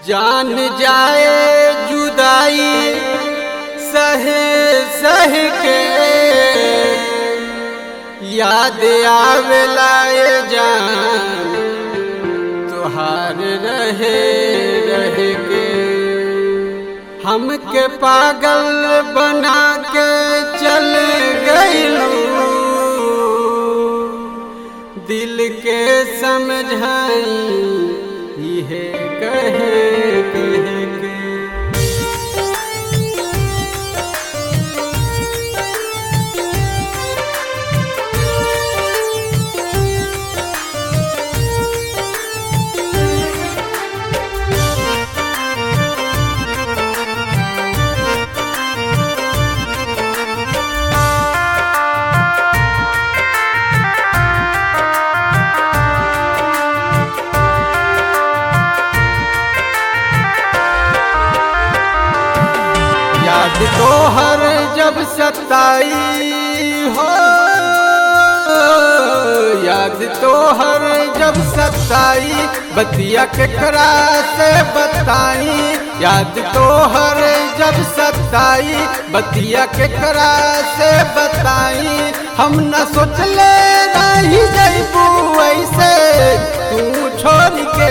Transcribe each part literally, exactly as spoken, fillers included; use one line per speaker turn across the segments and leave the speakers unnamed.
जान जाए जुदाई सहे सह के याद आवेला ये जान तुहार रहे रहे के हमके पागल बना के चल गइलू दिल के समझाई इहे कहे कहे के याद तो हर जब सताई हो याद तो हर जब सताई बतिया केकरा से बताई याद तो हर जब सताई बतिया केकरा से बताई हम न सोचले नहीं जइबू ऐसे तू छोड़ के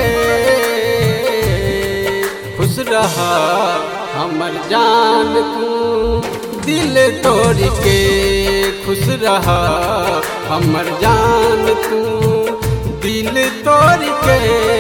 खुश रहा हमर जान तू दिल तोड़ के खुश रहा हमर जान तू दिल तोड़ के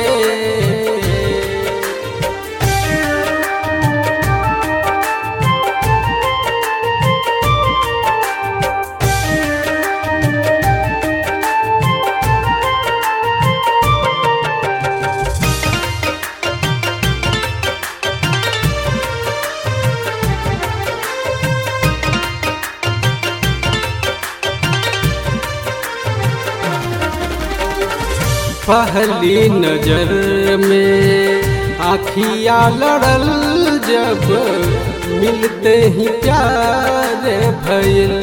पहली नजर में आँखिया लड़ल जब मिलते ही प्यार भइल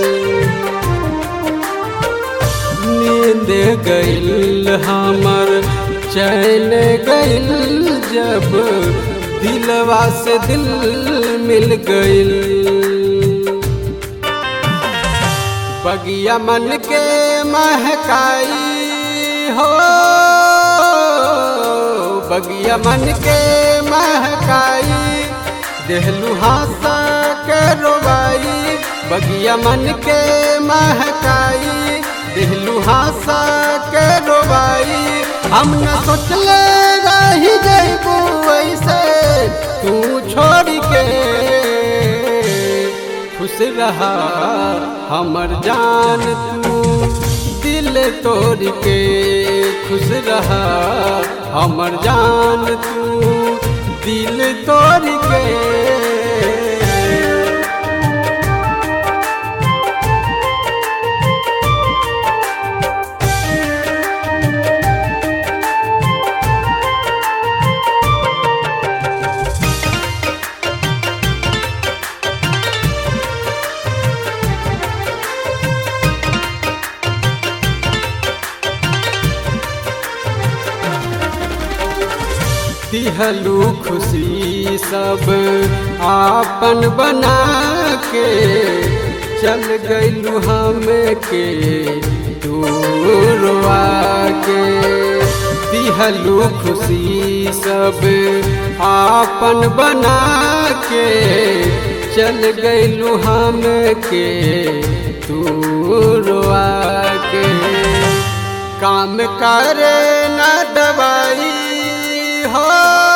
नींद गइल हमर चैन गइल जब दिलवा से दिल मिल गइल बगिया मन के महकाई हो बगिया मन के महकाई देहलू हासा के रोवाई बगिया मन के महकाई देहलू हासा के रोवाई हम न सोचले रही जइबू ऐसे तू छोड़ के खुश रहा हमर जान तू दिल तोड़ के खुश रहा हमर जान तू दिल तोड़ के दिहलू खुशी सब आपन बना के चल गइलू हमें के दूरवा के दिहलू खुशी सब आपन बना के चल गइलू हमें के दूरवा के काम करे ना दवाई हो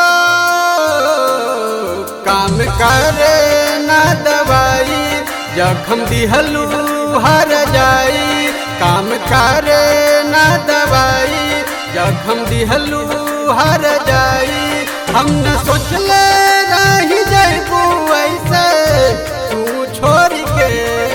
काम करे ना दवाई जखम दिहलू हर जाई काम करे ना दवाई जखम दिहलू हर जाई हम न सोचले रही जइबू ऐसे तू छोड़ के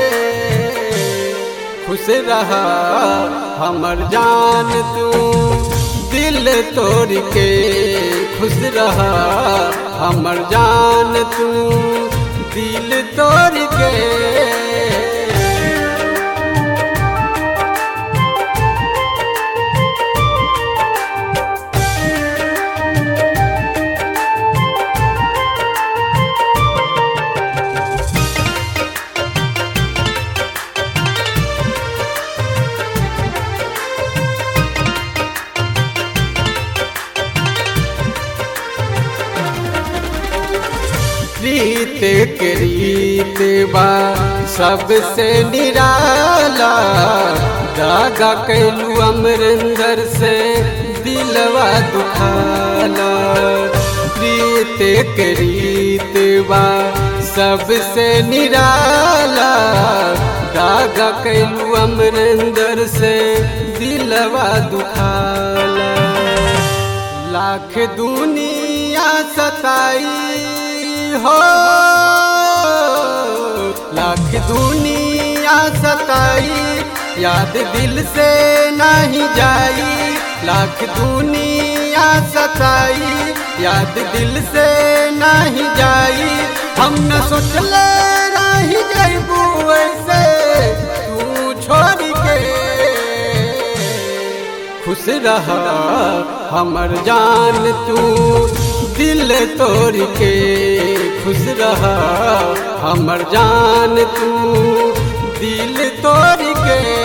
खुश रहा हमर जान तू दिल तोड़ के खुश रहा हमर जान तू दिल तोड़ के प्रीत के रीत बा सबसे निराला, दागा कैलू अमरिंदर से दिलवा दुखाला। प्रीत के रीत बा सबसे निराला, दागा कैलू अमरिंदर से दिलवा दुखाला। लाख दुनिया सताई हो, लाख दुनिया सताई, याद दिल से नहीं जाई। लाख दुनिया सताई, याद दिल से नहीं जाई। हम न सोचले रही जाइबू ऐसे तू छोड़ के। खुश रहा हमर जान तू दिल तोड़ के, खुश रहा हमर जान तू दिल तोड़ के।